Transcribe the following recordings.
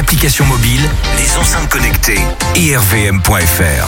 l'application mobile, les enceintes connectées et rvm.fr.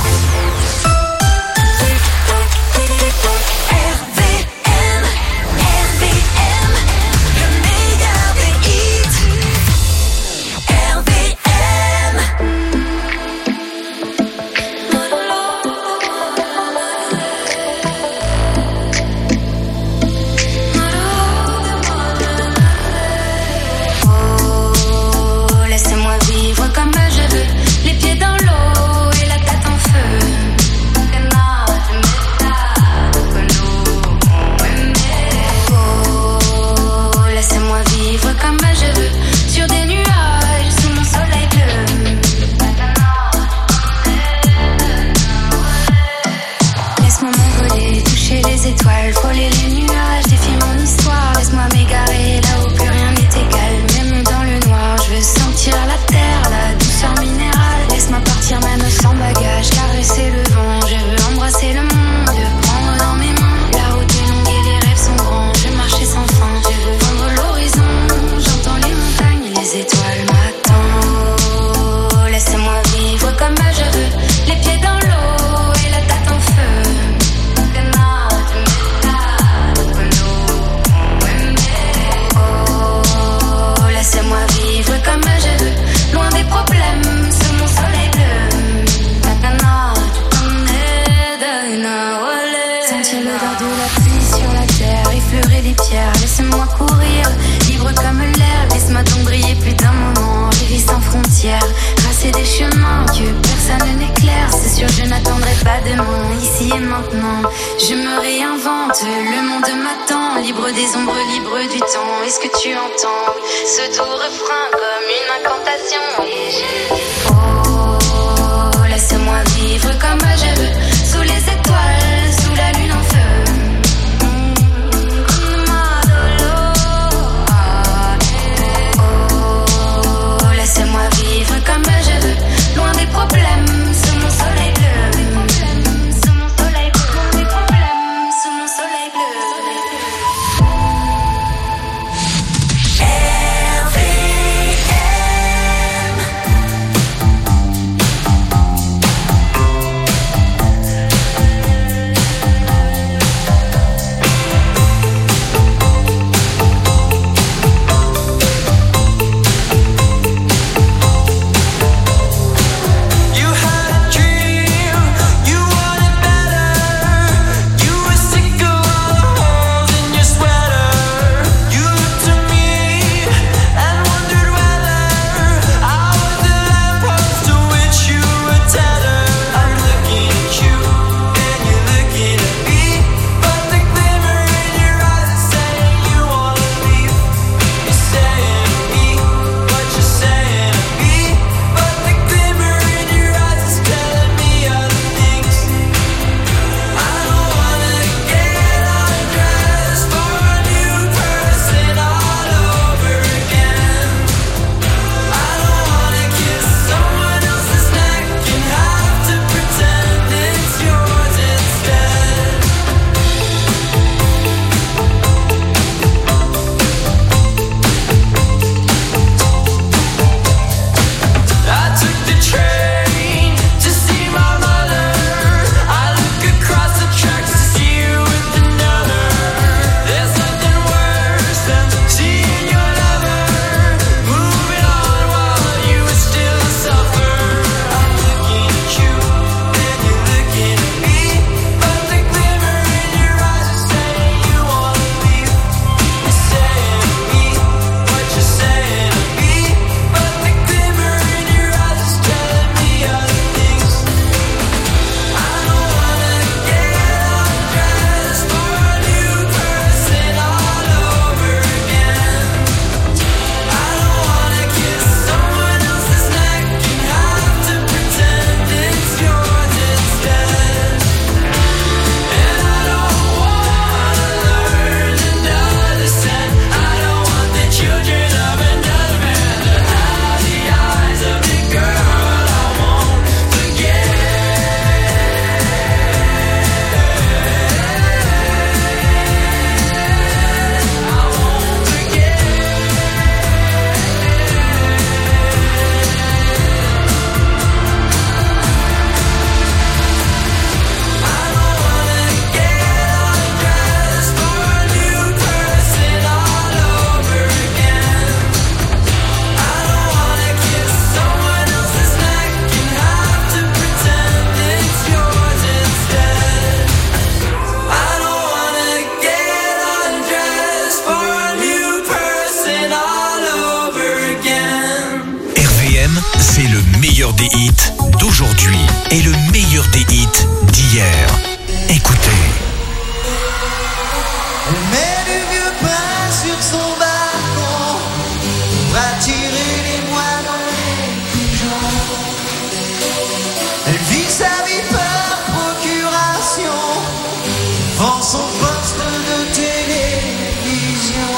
meilleur des hits d'aujourd'hui et le meilleur des hits d'hier. Écoutez. Elle met du vieux pain sur son balcon pour attirer les moineaux et les pigeons. Elle vit sa vie par procuration, vend son poste de télévision.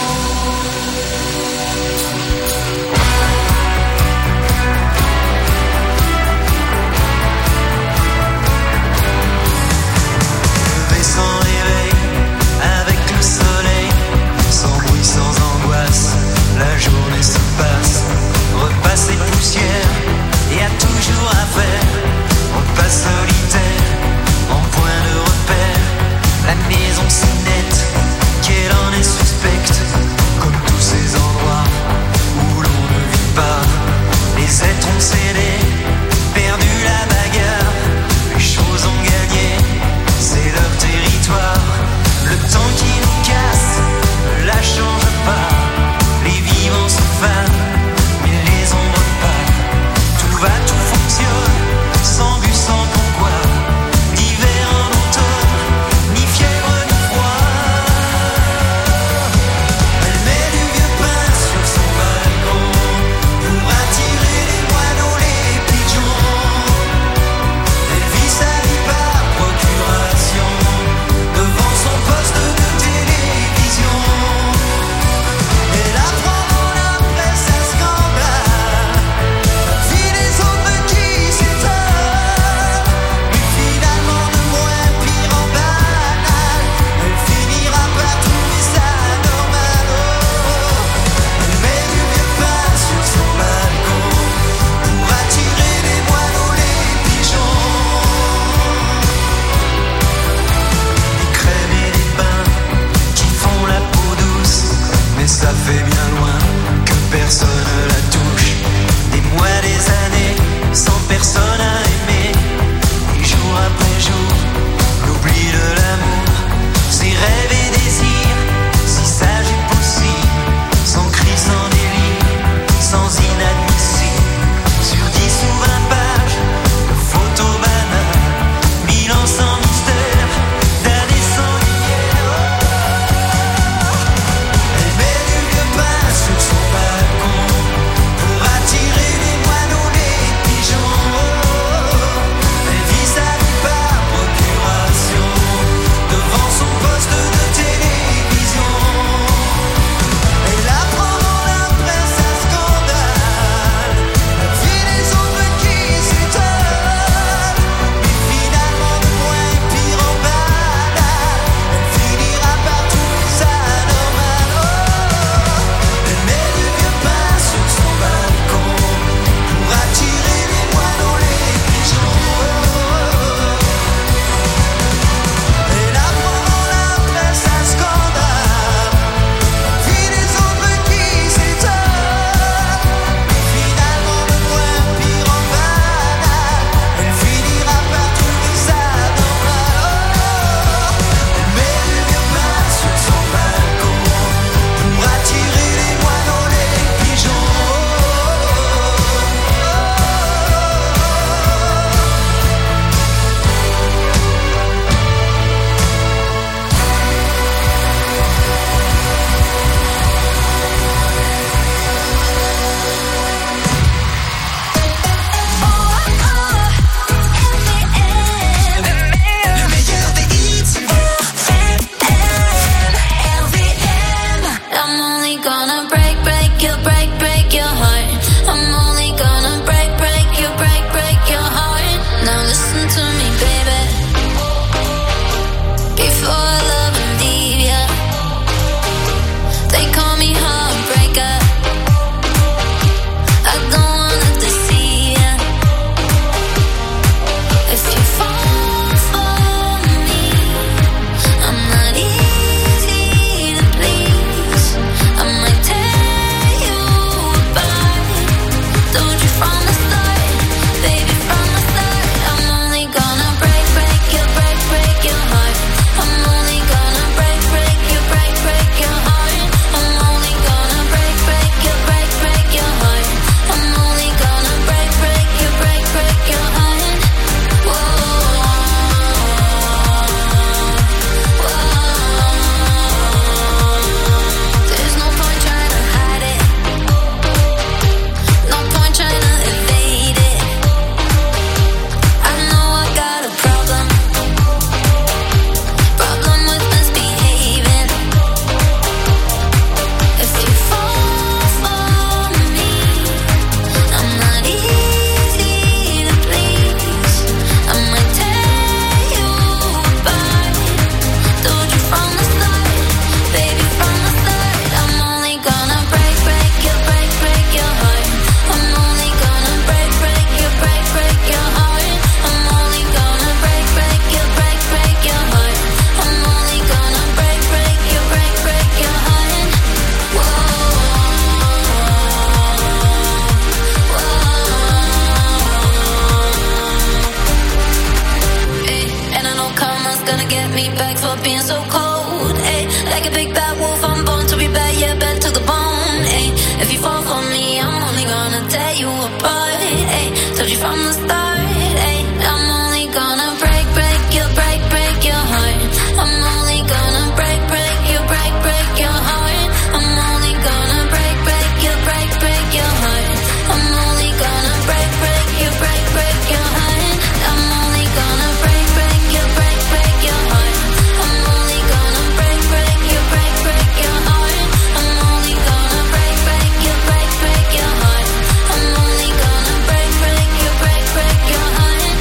being so cold, ayy. Like a big bad wolf, I'm born to be bad, yeah, bad to the bone, ayy. If you fall for me, I'm only gonna tear you apart, ayy. Told you from the start, ayy. I'm only gonna break your heart. I'm only gonna break your heart. I'm only gonna break your heart. I'm only gonna break your heart. I'm only gonna break your heart. I'm only gonna break your heart. I'm only gonna break your heart. I'm only gonna break your heart.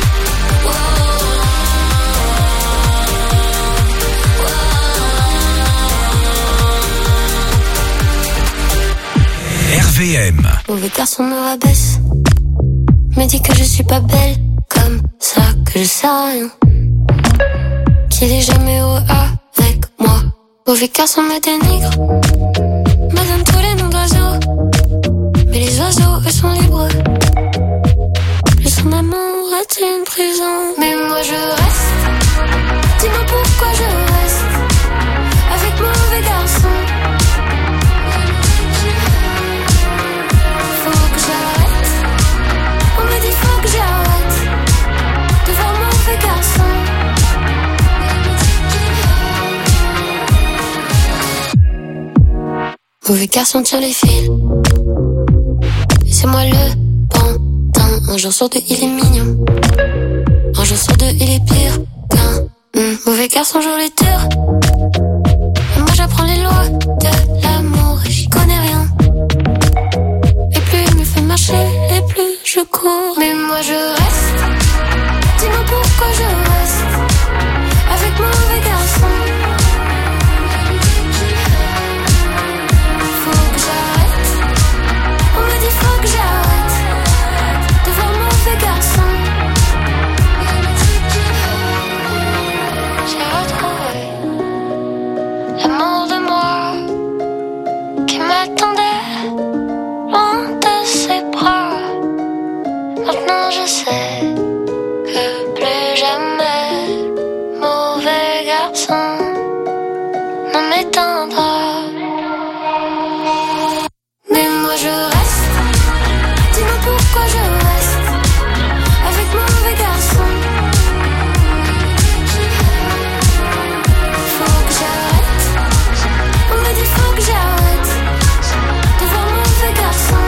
RVM. Mauvais garçon me rabaisse, me dit que je suis pas belle, comme ça que je sais rien, qu'il est jamais heureux avec moi. Mauvais garçon me dénigre, me donne tous les noms d'oiseaux, mais les oiseaux eux sont libres. Le son d'amour est une prison, mais moi je reste. Dis-moi pourquoi je reste avec mauvais garçon. On me dit faut que j'arrête de voir mauvais garçon. Mauvais garçon tire les fils, et c'est moi le pantin. Un jour sur deux il est mignon, un jour sur deux il est pire qu'un mauvais garçon joue les durs. Et moi j'apprends les lois de l'amour et j'y connais rien. Et plus il me fait marcher, et plus je cours. Mais moi je reste. Dis-moi pourquoi je reste avec mauvais garçon. Faut que j'arrête. On me dit faut que j'arrête de voir mauvais garçon. J'ai retrouvé l'amour de moi qui m'attendait loin de ses bras. Maintenant je sais que plus jamais mauvais garçon ne m'éteindra. Mais moi je reste. Dis-moi pourquoi je reste avec mauvais garçon. Faut que j'arrête. On me dit faut que j'arrête de voir mauvais garçon.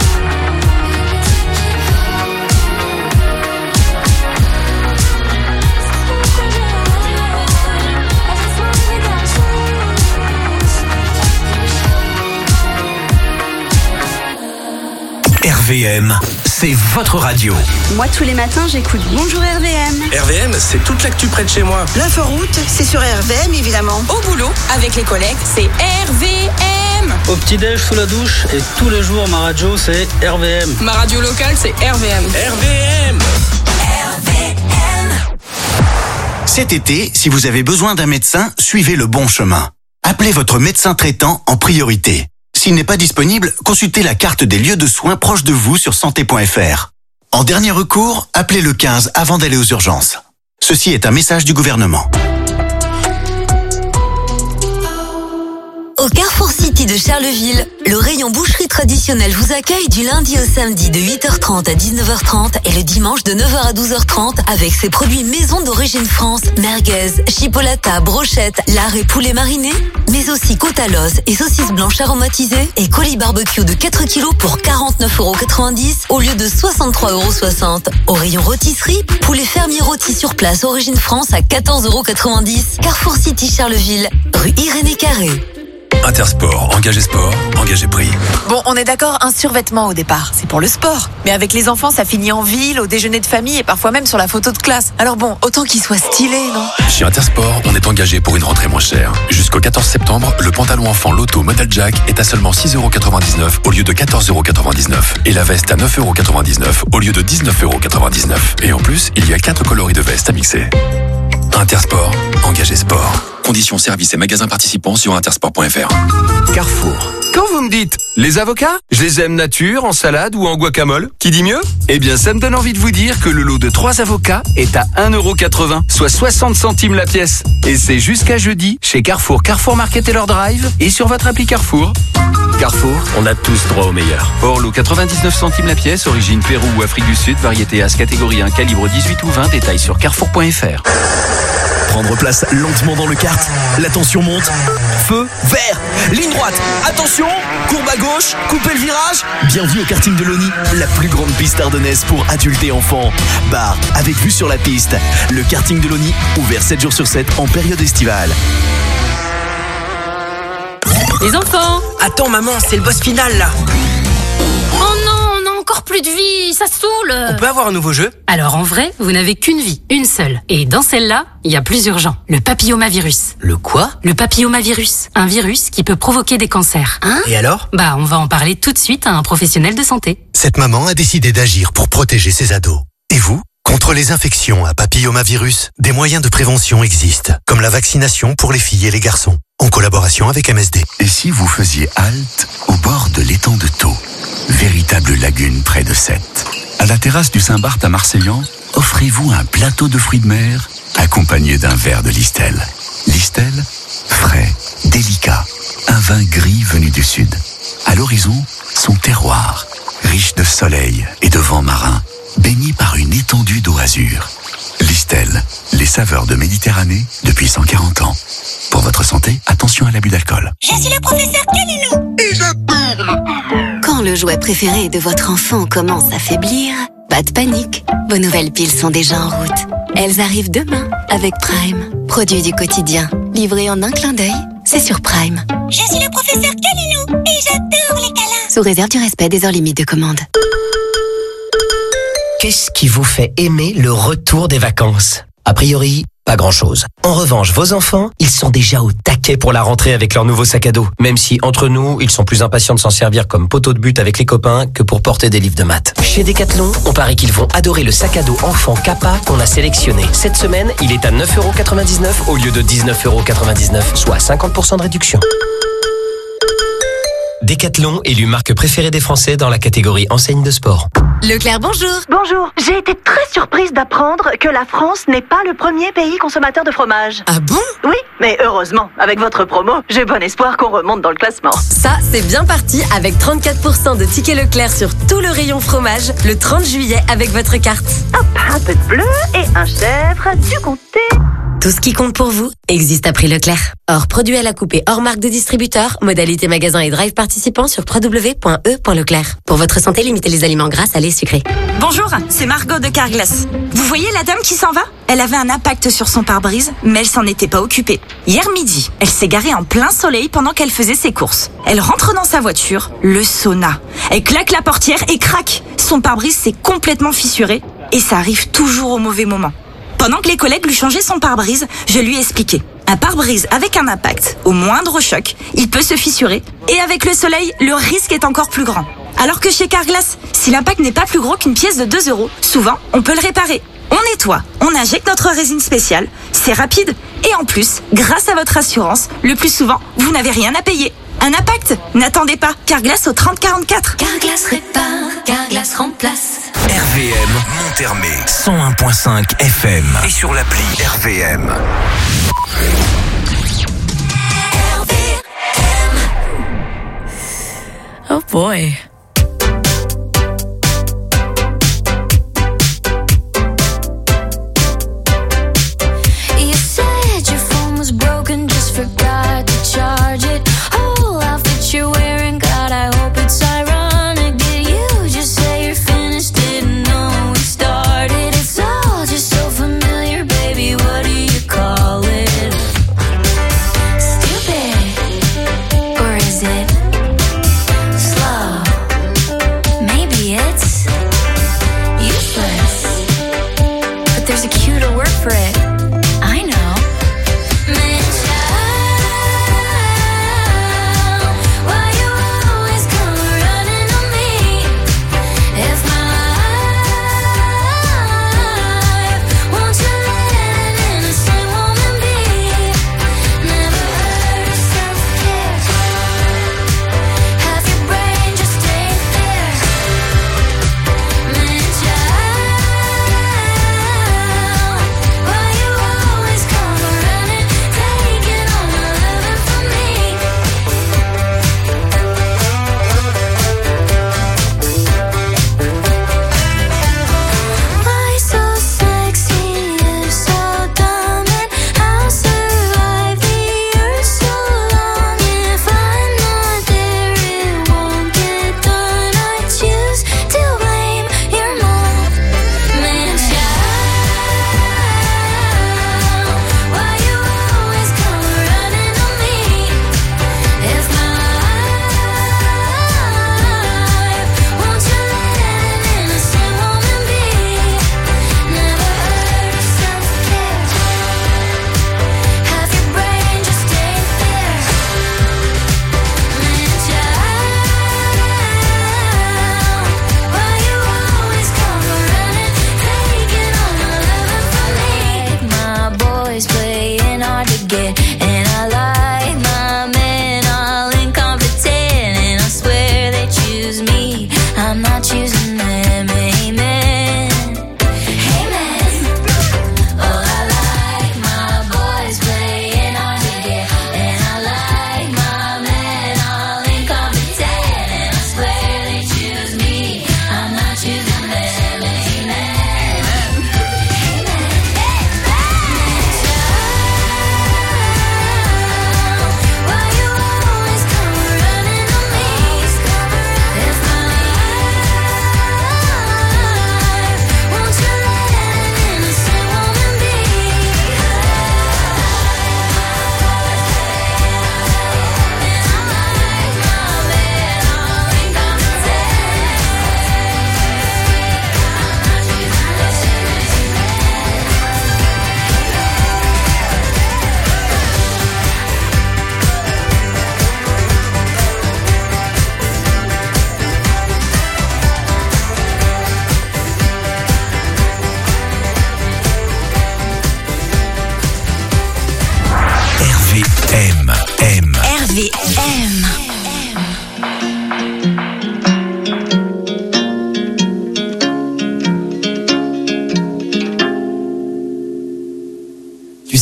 RVM, c'est votre radio. Moi, tous les matins, j'écoute Bonjour RVM. RVM, c'est toute l'actu près de chez moi. L'inforoute, c'est sur RVM évidemment. Au boulot, avec les collègues, c'est RVM. Au petit-déj, sous la douche, et tous les jours, ma radio, c'est RVM. Ma radio locale, c'est RVM. RVM. Cet été, si vous avez besoin d'un médecin, suivez le bon chemin. Appelez votre médecin traitant en priorité. S'il n'est pas disponible, consultez la carte des lieux de soins proches de vous sur santé.fr. En dernier recours, appelez le 15 avant d'aller aux urgences. Ceci est un message du gouvernement. Au Carrefour City de Charleville, le rayon boucherie traditionnelle vous accueille du lundi au samedi de 8h30 à 19h30 et le dimanche de 9h à 12h30 avec ses produits maison d'origine France, merguez, chipolata, brochette, lard et poulet mariné, mais aussi côte à l'os et saucisses blanches aromatisées et colis barbecue de 4 kg pour 49,90€ au lieu de 63,60€. Au rayon rôtisserie, poulet fermier rôti sur place origine France à 14,90€. Carrefour City Charleville, rue Irénée Carré. Intersport, engagé sport, engagé prix. Bon, on est d'accord, un survêtement au départ, c'est pour le sport. Mais avec les enfants, ça finit en ville, au déjeuner de famille et parfois même sur la photo de classe. Alors bon, autant qu'il soit stylé, non ? Chez Intersport, on est engagé pour une rentrée moins chère. Jusqu'au 14 septembre, le pantalon enfant Lotto Model Jack est à seulement 6,99€ au lieu de 14,99€. Et la veste à 9,99€ au lieu de 19,99€. Et en plus, il y a 4 coloris de veste à mixer. Intersport, engagé sport. Conditions, services et magasins participants sur intersport.fr. Carrefour. Quand vous me dites les avocats, je les aime nature, en salade ou en guacamole, qui dit mieux? Eh bien, ça me donne envie de vous dire que le lot de 3 avocats est à 1,80€, soit 60 centimes la pièce. Et c'est jusqu'à jeudi chez Carrefour, Carrefour Market et leur drive et sur votre appli Carrefour. Carrefour, on a tous droit au meilleur. Or, lot 99 centimes la pièce, origine Pérou ou Afrique du Sud, variété As catégorie 1, calibre 18 ou 20, détail sur carrefour.fr. Prendre place lentement dans le kart. La tension monte. Feu vert. Ligne droite. Attention. Courbe à gauche. Coupez le virage. Bienvenue au karting de l'ONI, la plus grande piste ardennaise pour adultes et enfants. Bar avec vue sur la piste. Le karting de l'ONI, ouvert 7 jours sur 7 en période estivale. Les enfants! Attends maman, c'est le boss final là. Oh non, on a encore plus de vie, ça saoule. On peut avoir un nouveau jeu? Alors en vrai, vous n'avez qu'une vie, une seule. Et dans celle-là, il y a plus urgent. Le papillomavirus. Le quoi? Le papillomavirus. Un virus qui peut provoquer des cancers. Et alors? On va en parler tout de suite à un professionnel de santé. Cette maman a décidé d'agir pour protéger ses ados. Et vous? Contre les infections à papillomavirus, des moyens de prévention existent, comme la vaccination pour les filles et les garçons, en collaboration avec MSD. Et si vous faisiez halte au bord de l'étang de Thau, véritable lagune près de Sète? À la terrasse du Saint-Barth à Marseillan, offrez-vous un plateau de fruits de mer accompagné d'un verre de Listel. Listel, frais, délicat, un vin gris venu du sud. À l'horizon, son terroir, riche de soleil et de vent marin, baigné par une étendue d'eau azur. Listel, les saveurs de Méditerranée depuis 140 ans. Pour votre santé, attention à l'abus d'alcool. Je suis le professeur Calilou et j'adore. Quand le jouet préféré de votre enfant commence à faiblir, pas de panique. Vos nouvelles piles sont déjà en route. Elles arrivent demain avec Prime. Produit du quotidien, livré en un clin d'œil, c'est sur Prime. Je suis le professeur Calilou et j'adore les câlins. Sous réserve du respect des heures limites de commande. Qu'est-ce qui vous fait aimer le retour des vacances? A priori, pas grand-chose. En revanche, vos enfants, ils sont déjà au taquet pour la rentrée avec leur nouveau sac à dos. Même si, entre nous, ils sont plus impatients de s'en servir comme poteau de but avec les copains que pour porter des livres de maths. Chez Decathlon, on parie qu'ils vont adorer le sac à dos enfant Kappa qu'on a sélectionné. Cette semaine, il est à 9,99€ au lieu de 19,99€, soit 50% de réduction. Decathlon, élu marque préférée des Français dans la catégorie enseigne de sport. Leclerc, bonjour. Bonjour, j'ai été très surprise d'apprendre que la France n'est pas le premier pays consommateur de fromage. Ah bon? Oui, mais heureusement, avec votre promo, j'ai bon espoir qu'on remonte dans le classement. Ça, c'est bien parti avec 34% de tickets Leclerc sur tout le rayon fromage le 30 juillet avec votre carte. Hop, un peu de bleu et un chèvre, du comté. Tout ce qui compte pour vous existe à prix Leclerc. Hors produit à la coupée, hors marque de distributeur, modalité magasin et drive participants sur www.e.leclerc. Pour votre santé, limitez les aliments gras, salés, sucrés. Bonjour, c'est Margot de Carglass. Vous voyez la dame qui s'en va? Elle avait un impact sur son pare-brise, mais elle s'en était pas occupée. Hier midi, elle s'est garée en plein soleil pendant qu'elle faisait ses courses. Elle rentre dans sa voiture, le sauna. Elle claque la portière et crac! Son pare-brise s'est complètement fissuré et ça arrive toujours au mauvais moment. Pendant que les collègues lui changeaient son pare-brise, je lui ai expliqué. Un pare-brise avec un impact, au moindre choc, il peut se fissurer. Et avec le soleil, le risque est encore plus grand. Alors que chez Carglass, si l'impact n'est pas plus gros qu'une pièce de 2€, souvent, on peut le réparer. On nettoie, on injecte notre résine spéciale, c'est rapide. Et en plus, grâce à votre assurance, le plus souvent, vous n'avez rien à payer. Un impact? N'attendez pas, Carglass au 3044. Carglass répare, Carglass remplace. RVM Montermé 101.5 FM et sur l'appli RVM. Oh boy. You said your phone was broken, just forgot to charge it. Oh, outfit you're wearing, God, I hope it's ironic. Did you just say you're finished? Didn't know we started. It's all just so familiar, baby. What do you call it? Stupid, or is it slow?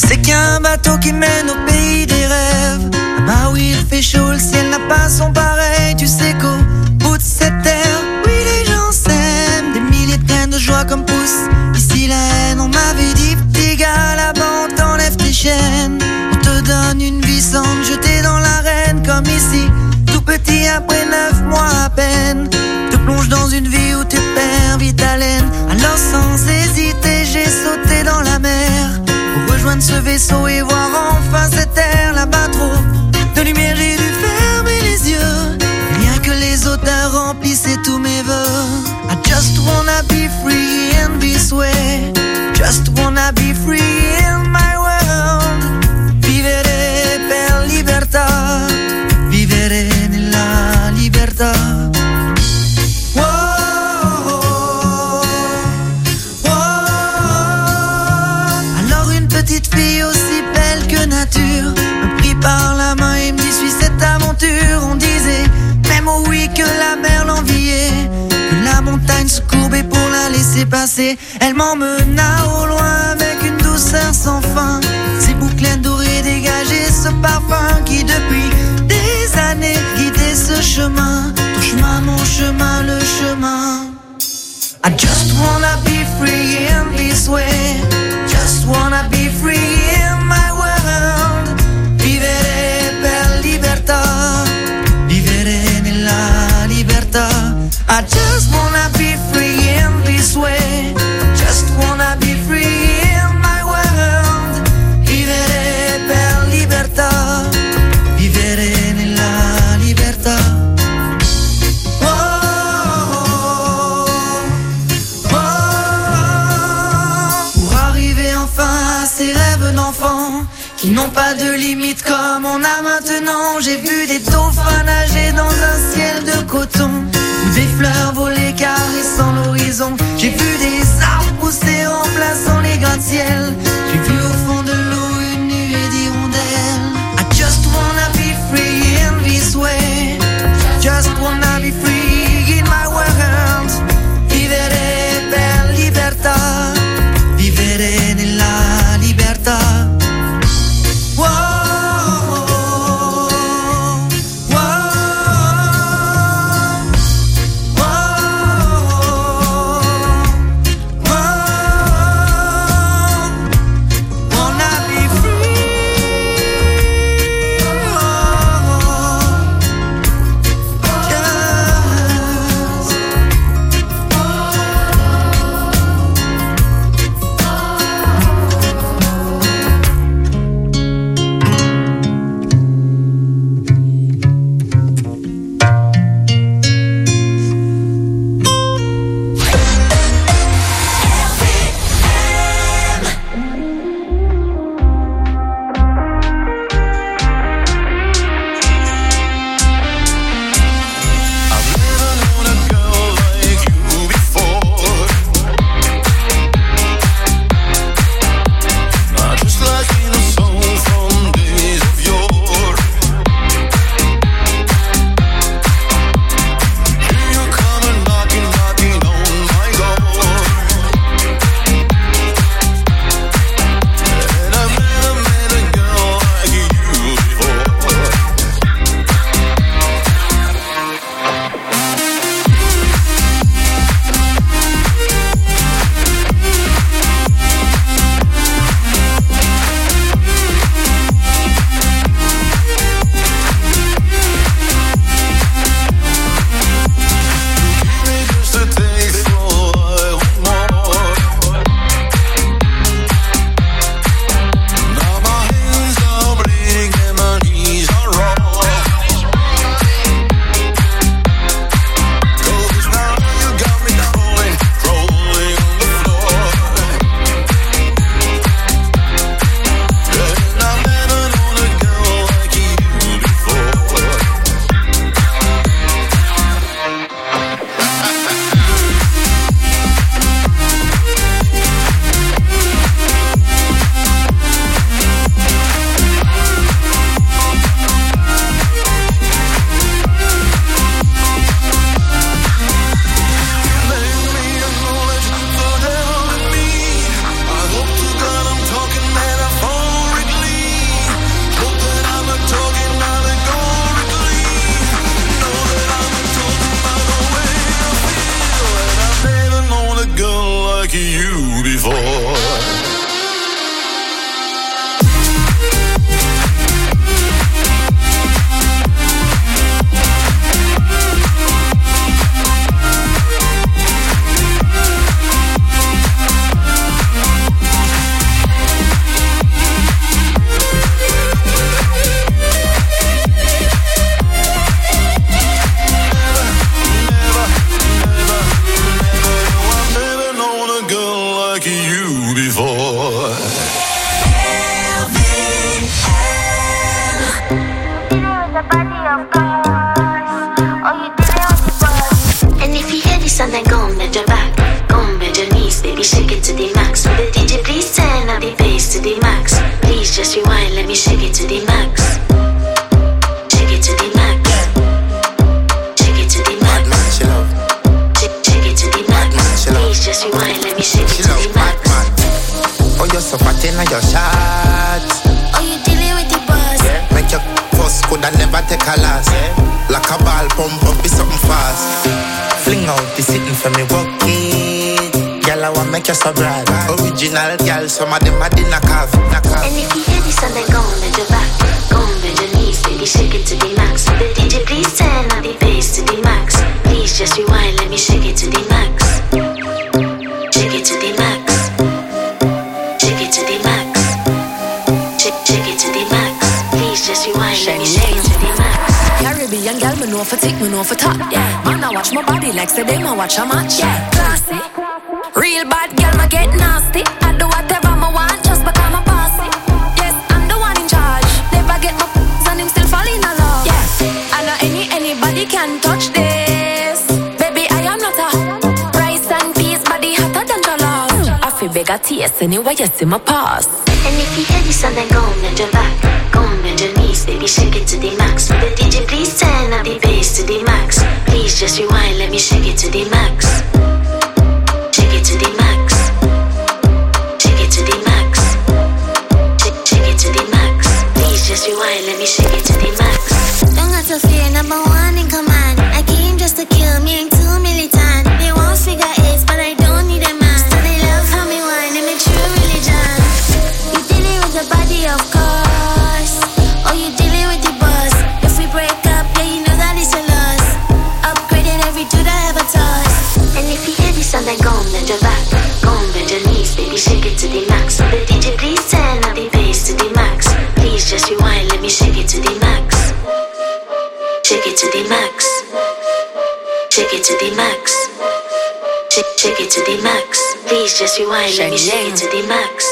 C'est qu'il y a un bateau qui mène au pays des rêves. Ah bah oui, il fait chaud, le ciel n'a pas son pareil. Tu sais qu'au bout de cette terre, oui les gens s'aiment. Des milliers de graines de joie comme poussent ici la haine. On m'avait dit petit gars, là-bas on t'enlève tes chaînes. On te donne une vie sans te jeter dans l'arène. Comme ici, tout petit après 9 mois à peine. Te plonge dans une vie où tu perds vite haleine. Alors sans hésiter j'ai sauté dans la mer pour rejoindre ce vaisseau et voir enfin cette terre. Là-bas trop de lumière, j'ai dû fermer les yeux. Rien que les odeurs remplissaient tous mes vœux. I just wanna be free in this way. Just wanna be free in my world. Vivere per libertà. Vivere nella libertà. Petite fille aussi belle que nature me prit par la main et me dit suis cette aventure. On disait même oh oui que la mer l'enviait, que la montagne se courbait pour la laisser passer. Elle m'emmena au loin avec une douceur sans fin. Ses boucles dorées dégageaient ce parfum qui depuis des années guidait ce chemin. Ton chemin, mon chemin, le chemin. I just wanna be free in this way. Just wanna be free in my world. Vivere per libertà. Vivere nella libertà. I just wanna be free in this way. Just wanna be free in my world. Vivere per libertà. Vivere nella libertà. Ces rêves d'enfants qui n'ont pas de limite comme on a maintenant. J'ai vu des dauphins nager dans un ciel de coton, ou des fleurs voler caressant l'horizon. J'ai vu des arbres pousser remplaçant les gratte-ciel. J'ai vu au fond de l'eau une nuée d'hirondelles. I just wanna be free in this way. Just wanna be free in my world. Vivere per libertà. Vivere nella libertà. Wow, wow, wow. like you before. And then go on, bend your back, go on, bend your knees, baby, shake it to the max. Will the DJ please turn up the bass to the max? Please just rewind, let me shake it to the max. Shake it to the max. Shake it to the max. Shake it to the max. Please just rewind, let me shake it to the max. Oh, you're so fat in your shots. Oh, you dealing with the buzz? Make your first could I never take a last. Like a ball pump up, be something fast. Fling out the sitting for me work it. Girl, I want make you so bright. Original girl, some of them are in a calf. And if you hear this and then go on, bend your back, go on, bend your knees, baby, shake it to the max. The DJ please turn up the bass to the max. Please just rewind, let me shake it to the max. Shake it to the max. Shake it to the max. Shake it to the max. Please just rewind, let me shake it to the max. Caribbean girl, me know for tick, me know for top. Yeah, man, I watch my body like say them I watch a match. Yeah, classy, real bad girl, me get nasty. I do whatever me want just because I'm bossy. Yes, I'm the one in charge. Never get my and him still fall in love. Yeah, I know anybody can touch this. Baby, I am not a rice and peas, body hotter than jollof. I feel big at taste anyway, you see my pass. And if you hear this and then go on, bend your back, go on, bend your knees, baby, shake it to the max. The DJ please turn up the bass to the max. Please just rewind, let me shake it to the max. Shake it to the max. Shake it to the max. Shake it to the max. Please just rewind, let me shake it to the max. Don't got to fear, number one in command. I came just to kill me, ain't too militant. They won't figure eight, but I don't need a man. So they love how me whine, they make true religion. You dealing with the body, of course. Oh, you dealing with the boss. If we break up, yeah, you know that it's a loss. Upgrading every dude I ever toss. And if you hear this and then go on, bend your back, go on, bend your knees, baby, shake it to the max. The DJ please turn up the bass to the max. Please just rewind, let me shake it to the max. Shake it to the max. Shake it to the max. Shake it to the max. Please just rewind, let me shake it to the max.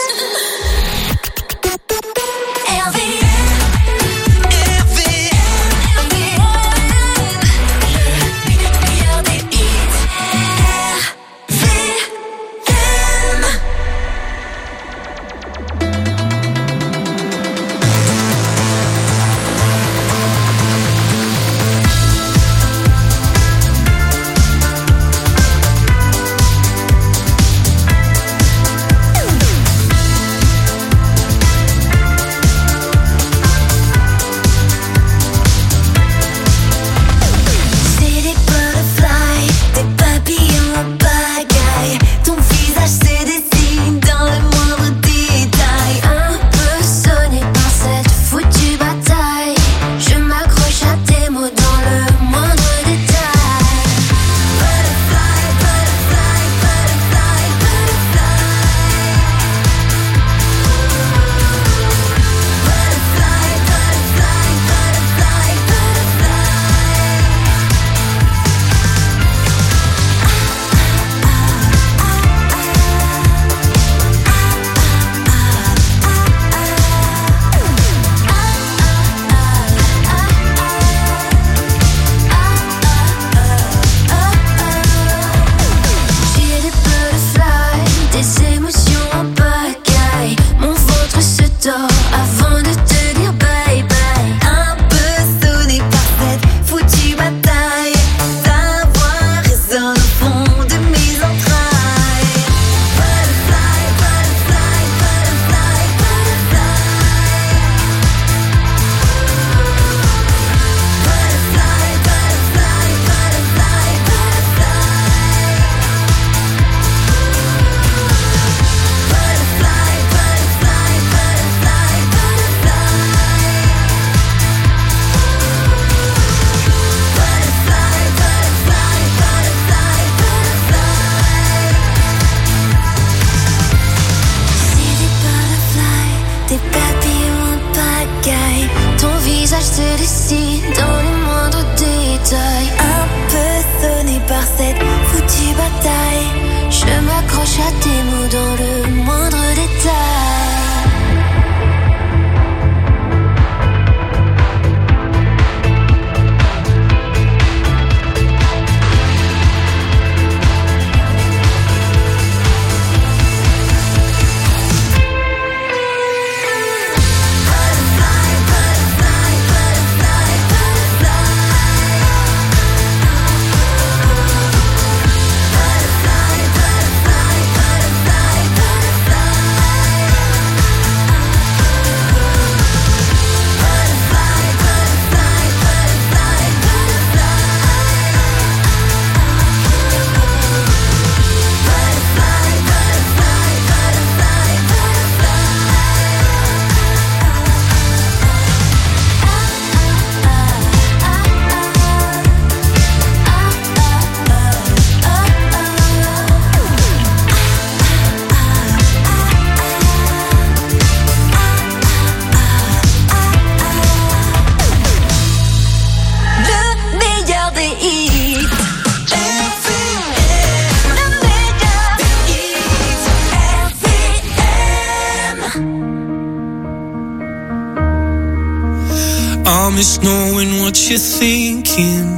miss knowing what you're thinking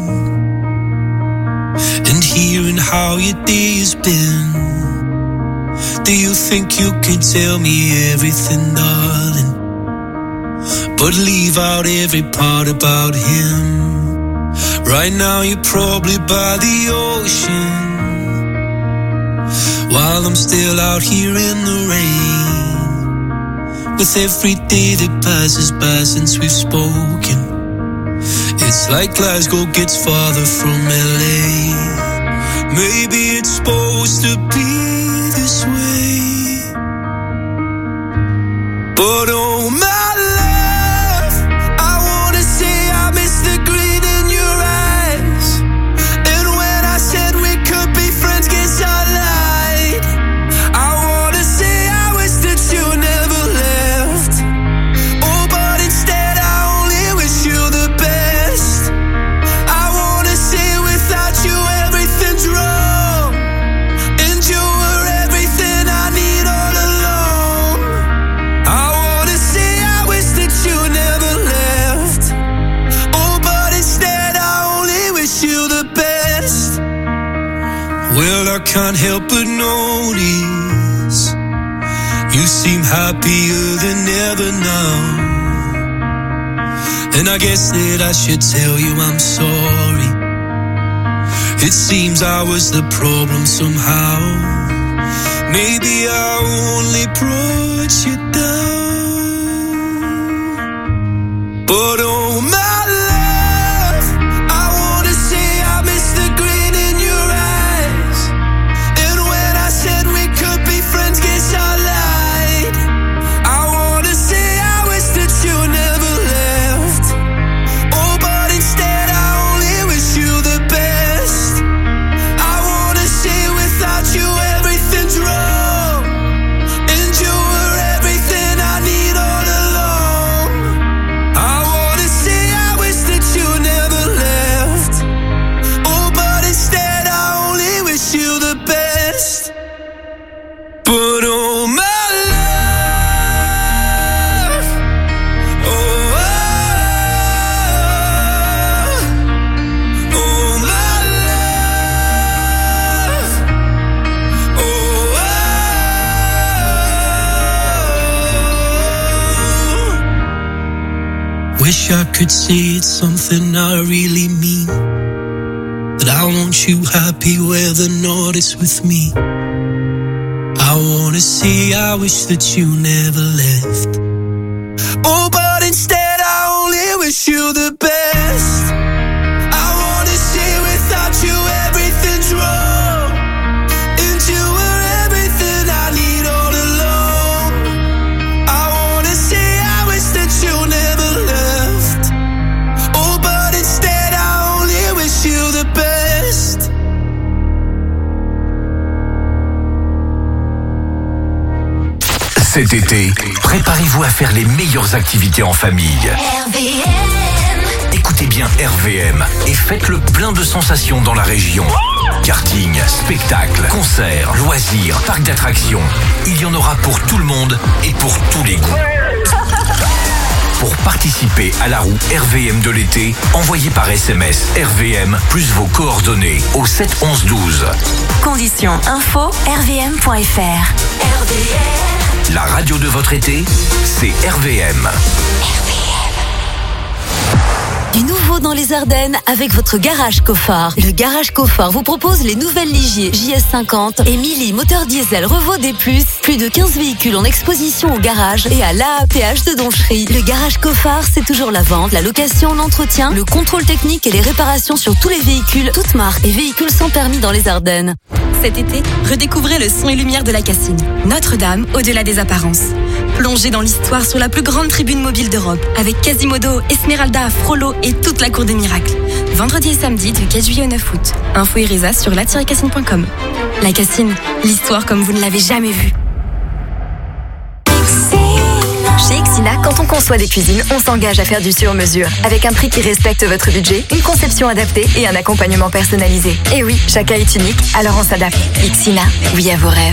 and hearing how your day's been. Do you think you can tell me everything, darling, but leave out every part about him? Right now you're probably by the ocean, while I'm still out here in the rain. With every day that passes by since we've spoken, it's like Glasgow gets farther from LA. Maybe it's supposed to be this way, but oh my love, I wanna say I miss the green in your eyes. And when I said we could be friends, guess I lied. I wanna say I wish that you never left. Oh, but instead I only wish you the best. I wanna say without you everything's wrong, and you were everything I need all along. I wanna say I wish that you never left. Oh, but instead I only wish you the best. Well, I can't help but notice you seem happier than ever now, and I guess that I should tell you I'm sorry. It seems I was the problem somehow. Maybe I only brought you down, but oh my love, I wanna say I miss the green in your eyes. And when I said we could be friends, guess I lied. I wanna say I wish that you never left. Oh, but instead I only wish you the best. I wanna say without you everything's wrong, and you were everything I need all along. I wanna say I wish that you never left. Oh, but instead I only wish you the best. But oh my love, oh, oh my love, oh. Wish I could say it's something I really mean, that I want you happy whether or not it's with me. I wanna say I wish that you never left. Oh, but instead I only wish you the best. I wanna say without you everything's wrong, and you were everything I need all along. I wanna say I wish that you never left. Oh, but instead I only wish you the best. Cet été, préparez-vous à faire les meilleures activités en famille. Écoutez bien RVM et faites le plein de sensations dans la région. Karting, spectacles, concerts, loisirs, parcs d'attractions. Il y en aura pour tout le monde et pour tous les goûts. Pour participer à la roue RVM de l'été, envoyez par SMS RVM plus vos coordonnées au 7 11 12. Conditions info rvm.fr. La radio de votre été, c'est RVM. Du nouveau dans les Ardennes avec votre garage Coffard. Le garage Coffard vous propose les nouvelles Ligier JS50 et Mili moteur diesel Revaud Plus de 15 véhicules en exposition au garage et à l'AAPH de Donchery. Le garage Coffard, c'est toujours la vente, la location, l'entretien, le contrôle technique et les réparations sur tous les véhicules, toutes marques et véhicules sans permis dans les Ardennes. Cet été, redécouvrez le son et lumière de la Cassine. Notre-Dame, au-delà des apparences. Plongez dans l'histoire sur la plus grande tribune mobile d'Europe, avec Quasimodo, Esmeralda, Frollo et toute la cour des miracles. Vendredi et samedi du 4 juillet au 9 août. Info et résa sur la-cassine.com. La Cassine, l'histoire comme vous ne l'avez jamais vue. Chez Ixina, quand on conçoit des cuisines, on s'engage à faire du sur-mesure, avec un prix qui respecte votre budget, une conception adaptée et un accompagnement personnalisé. Et oui, chacun est unique, alors on s'adapte. Ixina, oui à vos rêves.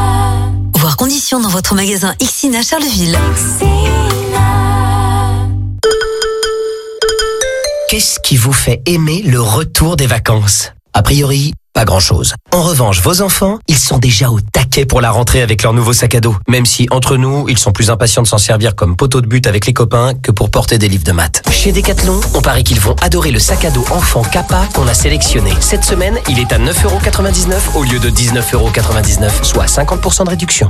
Voir conditions dans votre magasin Ixina Charleville. Qu'est-ce qui vous fait aimer le retour des vacances? A priori, pas grand-chose. En revanche, vos enfants, ils sont déjà au taquet pour la rentrée avec leur nouveau sac à dos. Même si, entre nous, ils sont plus impatients de s'en servir comme poteau de but avec les copains que pour porter des livres de maths. Chez Decathlon, on parie qu'ils vont adorer le sac à dos enfant Kappa qu'on a sélectionné. Cette semaine, il est à 9,99€ au lieu de 19,99€, soit 50% de réduction.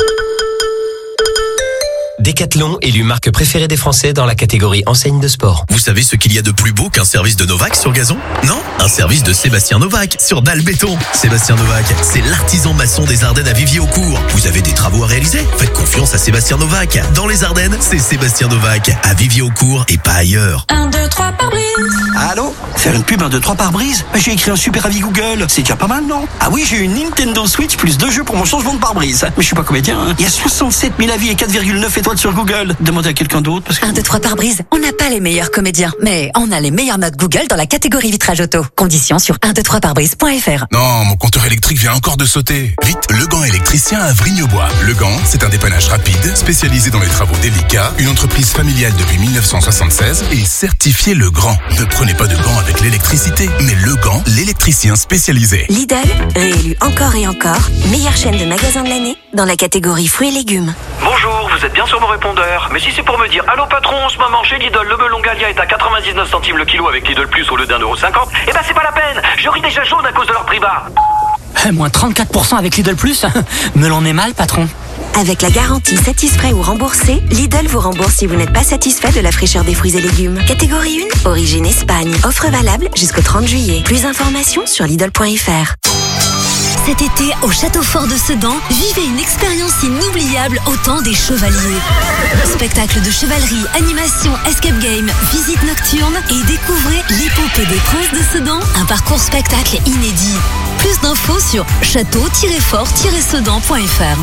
Decathlon, élu marque préférée des Français dans la catégorie enseigne de sport. Vous savez ce qu'il y a de plus beau qu'un service de Novak sur gazon? Non? Un service de Sébastien Novak sur dalle béton. Sébastien Novak, c'est l'artisan maçon des Ardennes à Viviers-au-Court. Vous avez des travaux à réaliser? Faites confiance à Sébastien Novak. Dans les Ardennes, c'est Sébastien Novak à Viviers-au-Court et pas ailleurs. 1, 2, 3 par brise. Allô? Faire une pub 1, 2, 3 par brise? J'ai écrit un super avis Google. C'est déjà pas mal, non? Ah oui, j'ai une Nintendo Switch plus 2 jeux pour mon changement de pare-brise. Mais je suis pas comédien, hein. Il y a 67 000 avis et 4,9 étoiles sur Google. Demandez à quelqu'un d'autre parce que... 1, 2, 3 par brise. On n'a pas les meilleurs comédiens, mais on a les meilleures notes Google dans la catégorie vitrage auto. Conditions sur 123parbrise.fr. Non, mon compteur électrique vient encore de sauter. Vite, Legrand électricien à Vrigne-au-Bois. Legrand, c'est un dépannage rapide, spécialisé dans les travaux délicats, une entreprise familiale depuis 1976 et certifié Legrand. Ne prenez pas de gants avec l'électricité, mais Legrand, l'électricien spécialisé. Lidl, réélu encore et encore, meilleure chaîne de magasins de l'année dans la catégorie fruits et légumes. Bonjour, vous êtes bien sur mon répondeur. Mais si c'est pour me dire allô patron, en ce moment chez Lidl, le melon Gallia est à 99 centimes le kilo avec Lidl Plus au lieu d'1,50€, eh ben c'est pas la peine, je ris déjà jaune à cause de leur prix bas. Moins 34% avec Lidl Plus. Me l'en est mal, patron. Avec la garantie satisfait ou remboursé, Lidl vous rembourse si vous n'êtes pas satisfait de la fraîcheur des fruits et légumes. Catégorie 1, origine Espagne. Offre valable jusqu'au 30 juillet. Plus d'informations sur Lidl.fr. Cet été, au Château Fort de Sedan, vivez une expérience inoubliable au temps des chevaliers. Spectacle de chevalerie, animation, escape game, visite nocturne et découvrez l'épopée des princes de Sedan, un parcours spectacle inédit. Plus d'infos sur château-fort-sedan.fr.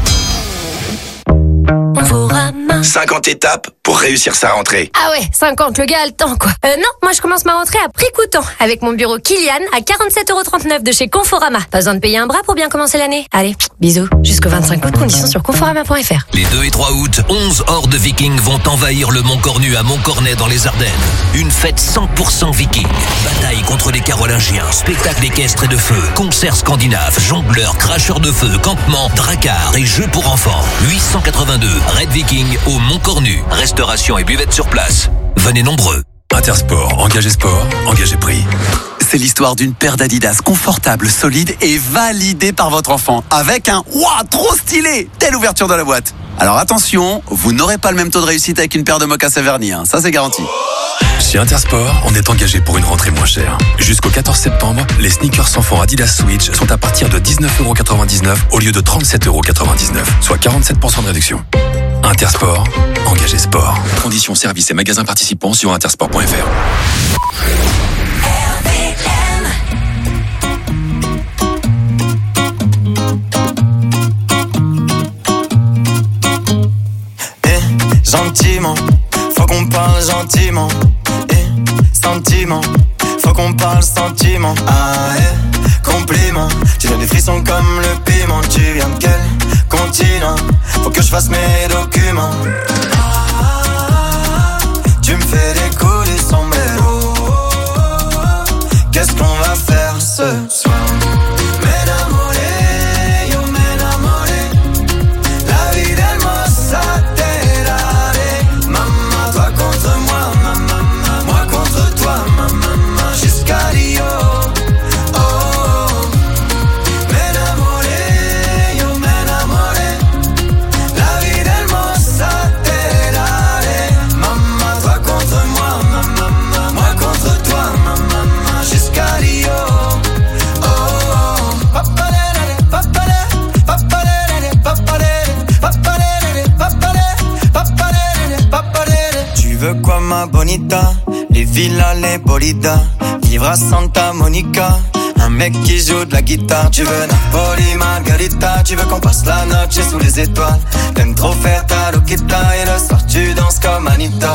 50 étapes pour réussir sa rentrée. Ah ouais, 50, le gars a le temps quoi. Non, moi je commence ma rentrée à prix coûtant avec mon bureau Kilian à 47,39€ de chez Conforama. Pas besoin de payer un bras pour bien commencer l'année. Allez, bisous. Jusqu'au 25 août, conditions sur conforama.fr. Les 2 et 3 août, 11 hordes vikings vont envahir le Mont Cornu à Montcornet dans les Ardennes. Une fête 100% viking. Bataille contre les Carolingiens, spectacle équestre et de feu, concerts scandinaves, jongleurs, cracheurs de feu, campements, dracars et jeux pour enfants. 882 Red Viking au Mont Cornu. Restauration et buvette sur place. Venez nombreux. Intersport, engagé sport, engagé prix. C'est l'histoire d'une paire d'Adidas confortable, solide et validée par votre enfant. Avec un « Ouah, trop stylé !» Telle ouverture de la boîte. Alors attention, vous n'aurez pas le même taux de réussite avec une paire de mocassins vernis, hein. Ça c'est garanti. Chez Intersport, on est engagé pour une rentrée moins chère. Jusqu'au 14 septembre, les sneakers enfants Adidas Switch sont à partir de 19,99€ au lieu de 37,99€, soit 47% de réduction. Intersport, engagé sport. Conditions, services et magasins participants sur intersport.fr. Gentiment, faut qu'on parle gentiment. Sentiment, faut qu'on parle sentiment. Ah, compliment, tu donnes des frissons comme le piment. Tu viens de quel continent? Faut que je fasse mes documents. Tu me fais des coups de sombrero. Qu'est-ce qu'on va faire ce soir? Tu veux quoi ma bonita? Les villas, les bolidas, vivre à Santa Monica, un mec qui joue de la guitare. Tu veux Napoli, Margarita, tu veux qu'on passe la noche sous les étoiles. T'aimes trop faire ta loquita et le soir tu danses comme Anita.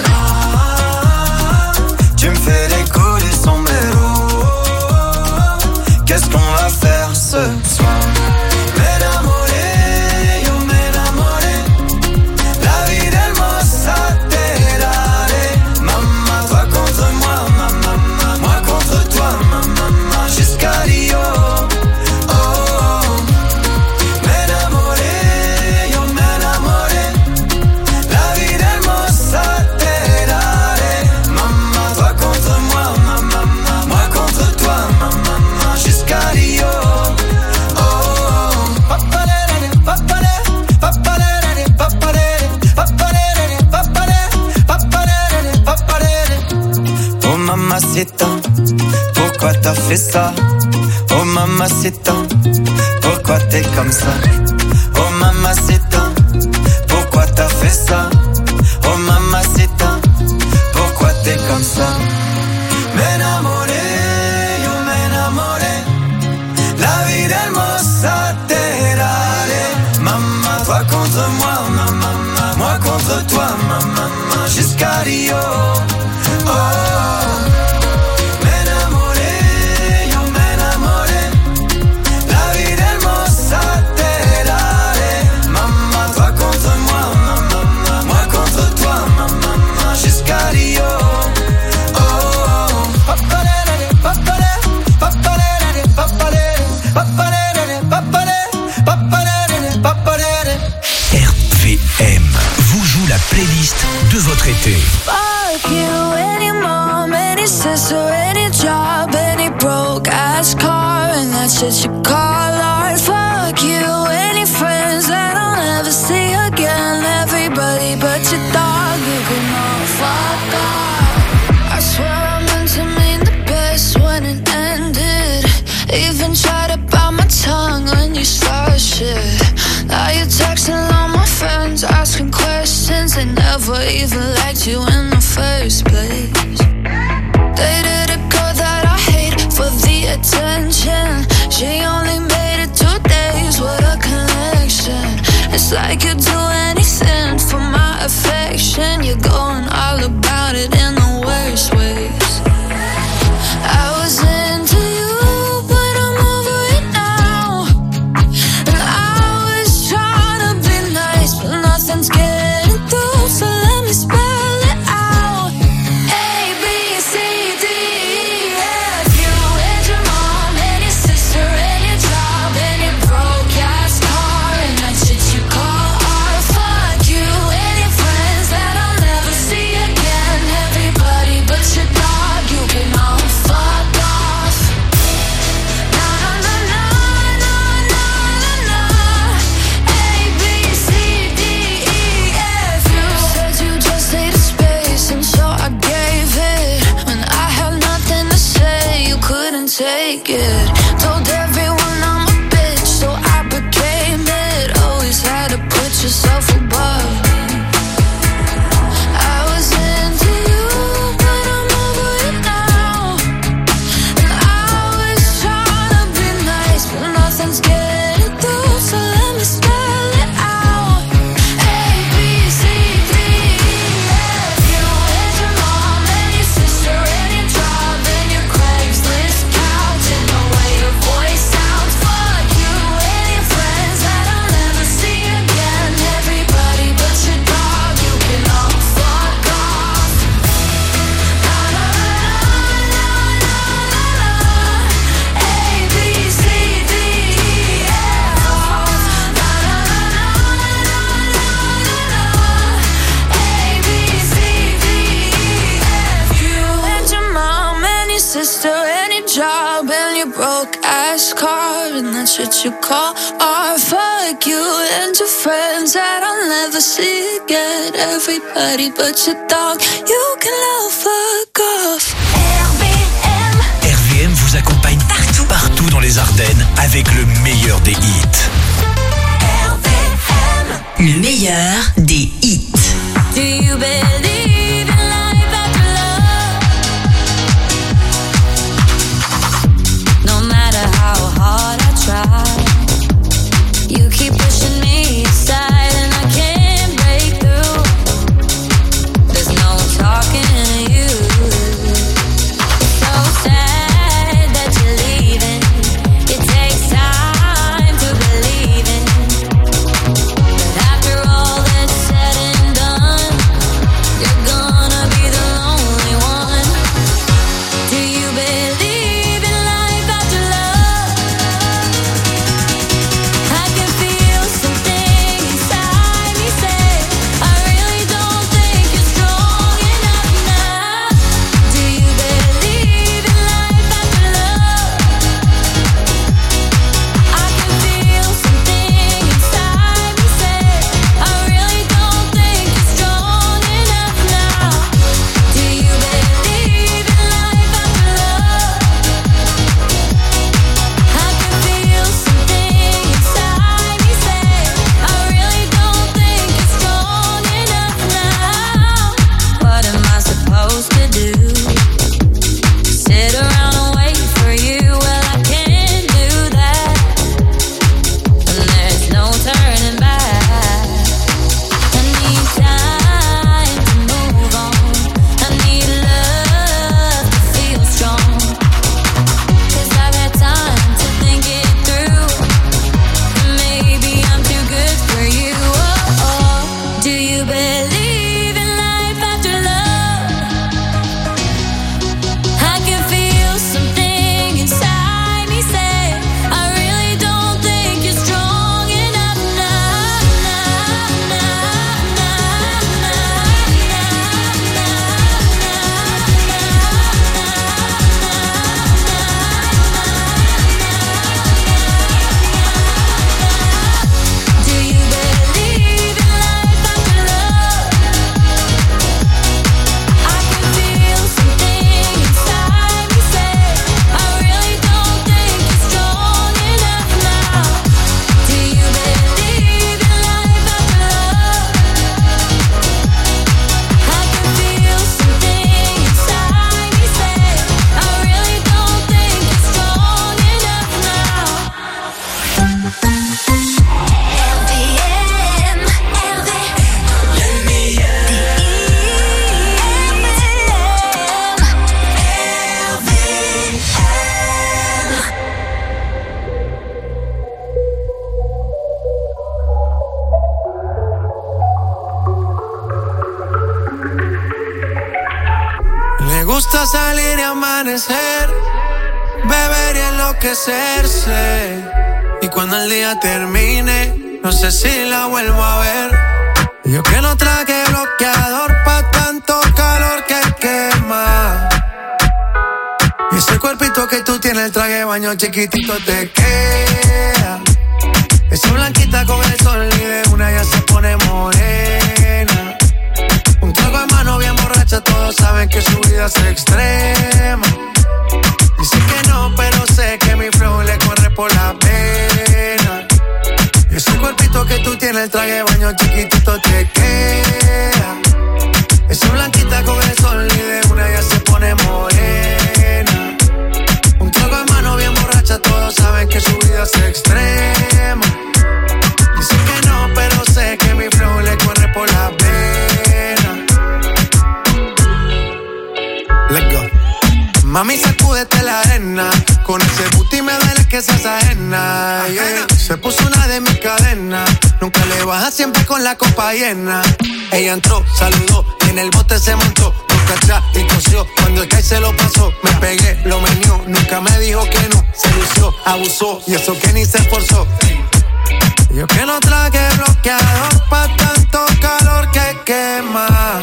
Tu me fais des coups du sombrero. Qu'est-ce qu'on va faire ce soir? Mamma, toi contre moi, mamma. t'as fait ça? Oh mamacita, pourquoi t'es comme ça? Oh mamacita, pourquoi t'as fait ça? Oh mamacita, pourquoi t'es comme ça? M'enamoré, yo m'enamoré, la vida hermosa te daré. Maman, toi contre moi, maman, moi contre toi, maman, jusqu'à Rio. Oh, m'enamoré, yo m'enamoré, la vida hermosa te daré. Maman, toi contre moi, maman, moi contre toi, maman, jusqu'à Rio. RVM vous joue la playlist de votre été. Fuck you, any mom, any sister, any job, any broke ass car, and that shit you call art. Fuck you, any friends that I'll never see again. Everybody but your dog, you can all fuck off. I swear I meant to mean the best when it ended. Even tried to bite my tongue when you started shit. Now you're texting all my friends, asking questions. They never even liked you in the first place. Dated a girl that I hate for the attention. She only made it 2 days, what a connection. It's like you'd do anything for my affection. You're going all about it in the worst ways. I was into you, but I'm over it now. And I was trying to be nice, but nothing's getting through, so let me spell it out. A, B, C, D, E, F. You and your mom and your sister and your job and your broke ass car and that shit you call art. Fuck you and your friends that I'll never see again. Everybody but your dog, you can all fuck off. Na na na na na na na. A, B, C, D, E, F. You said you just needed space, and so I gave it. When I had nothing to say, you couldn't take it. Told everyone I'm a bitch, so I became it. Always had to put yourself above me. I was into you, but I'm over it now. And I was trying to be nice, but nothing's getting through, so let me spell it out. A, B, C, D, E, F. You and your mom and your sister and your job and your Craigslist couch and the way your voice sounds. Fuck you and your friends that I'll never see again. Everybody but your dog, you can all fuck off. Na na na na na na. A, B, C, D, E, F. Na na na na na na. A, B, C, D, E, F. You and your mom and your sister and your job and your broke ass car and that shit you call art. Fuck you and your friends that I'll never see again. Everybody but your dog, you can all fuck off. RVM vous accompagne partout dans les Ardennes avec le meilleur des hits. Le meilleur des hits. Do you believe in life after love? No matter how hard I try, you keep pushing me aside and I can't break through. There's no talking to you. So sad that you're leaving. It takes time to believe. gusta salir y amanecer, beber y enloquecerse. Y cuando el día termine, no sé si la vuelvo a ver. Yo que no traje bloqueador pa' tanto calor que quema. Y ese cuerpito que tú tienes, el traje de baño chiquitito te queda. Esa blanquita con el sol y de una ya se pone morena. Un trago de mano bien borracha, todos saben que su vida es extrema. Dice que no, pero sé que mi flow le corre por la pena. Y ese cuerpito que tú tienes, el traje de baño chiquitito te queda. Esa blanquita con el sol y de una ya se pone morena. Un trago de mano bien borracha, todos saben que su vida es extrema. Dice que no, pero sé que mi flow le corre por la pena. Let's go. Mami, sacúdete la arena. Con ese booty me duele que seas ajena, yeah. Se puso una de mis cadenas. Nunca le baja, siempre con la copa llena. Ella entró, saludó y en el bote se montó. Nunca atrás y cosió. Cuando el que se lo pasó, me pegué, lo menió. Nunca me dijo que no. Se lució, abusó y eso que ni se esforzó. Yo que no traje bloqueador pa' tanto calor que quema.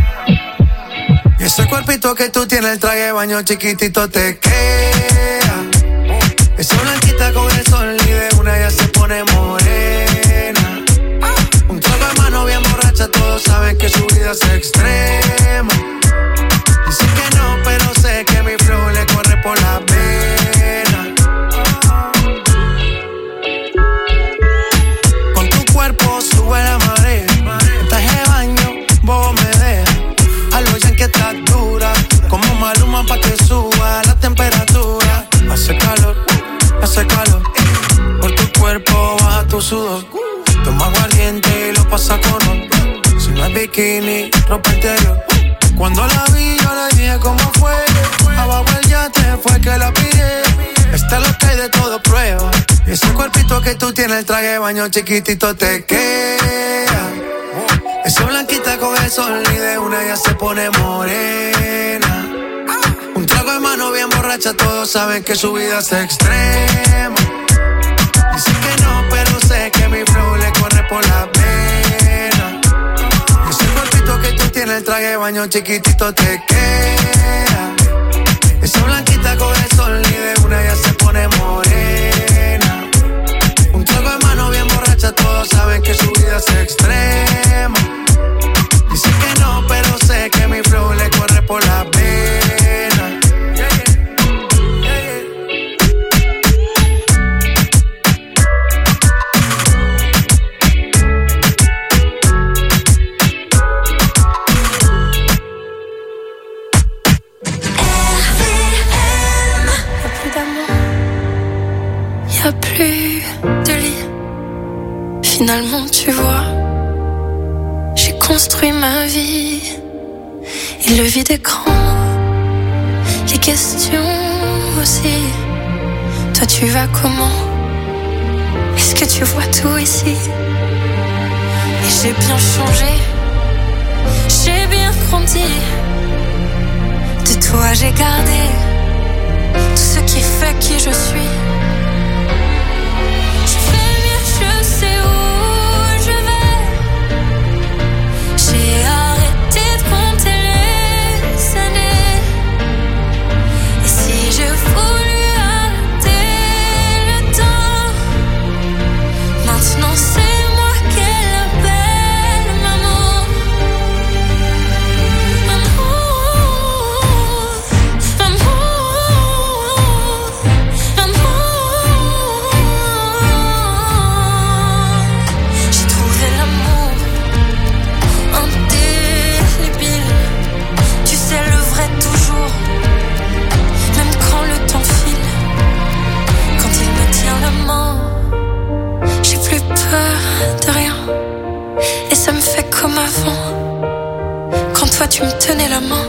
Y ese cuerpito que tú tienes, el traje de baño chiquitito te queda. Esa blanquita con el sol y de una ya se pone morena. Un trago de mano bien borracha, todos saben que su vida es extrema. Dice que no, pero sé que mi flow le corre por la pena. Con tu cuerpo sube la marea. En traje de baño, vos me dejas. A lo ya que estás dura, como Maluma pa' que suba la temperatura. Hace calor, por tu cuerpo baja tu sudor. Toma aguardiente y lo pasa con ron. Si no es bikini, ropa interior. Cuando la vi yo le dije cómo fue. Abajo el yate fue que la pillé. Está lo que hay de todo prueba. Y ese cuerpito que tú tienes, el traje de baño chiquitito te queda. Esa blanquita con el sol y de una ya se pone morena. Un trago de mano bien borracha, todos saben que su vida es extrema. Dice que no, pero sé que mi flow le corre por la pena. Ese cuerpito que tú tienes, el traje de baño chiquitito te queda. Esa blanquita con el sol y de una ya se pone morena. Un trago de mano bien borracha, todos saben que su vida es extrema. Dice que no, pero sé que mi flow le corre por la pena. Y'a plus de lit. Finalement, tu vois, j'ai construit ma vie. Et le vide est grand, les questions aussi. Toi, tu vas comment? Est-ce que tu vois tout ici? Et j'ai bien changé, j'ai bien grandi. De toi, j'ai gardé tout ce qui fait qui je suis. Je fais mieux, je sais où je vais. J'ai arrêté de compter les années. Et si je voulais arrêter le temps, maintenant c'est moi qu'elle appelle maman. J'ai trouvé l'amour indélébile. Tu sais le vrai toujours, même quand le temps file. Quand il me tient la main, j'ai plus peur de rien. Et ça me fait comme avant, quand toi tu me tenais la main.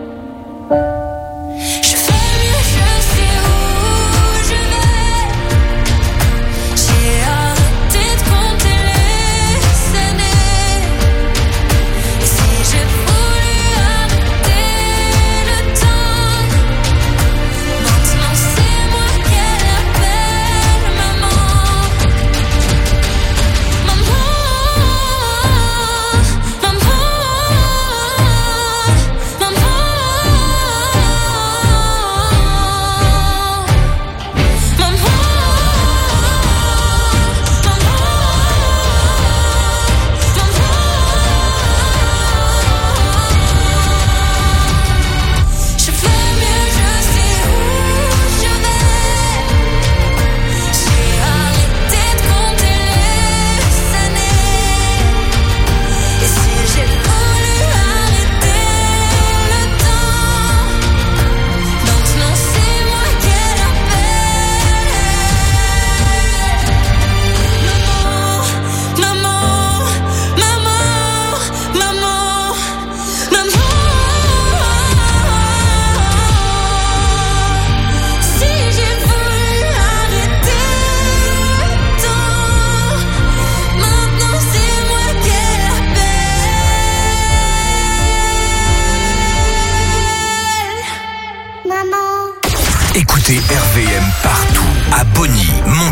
Je fais mieux, je sais où je vais. J'ai arrêté de compter les années. Et si j'ai voulu arrêter le temps,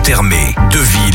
Thermé, Deville,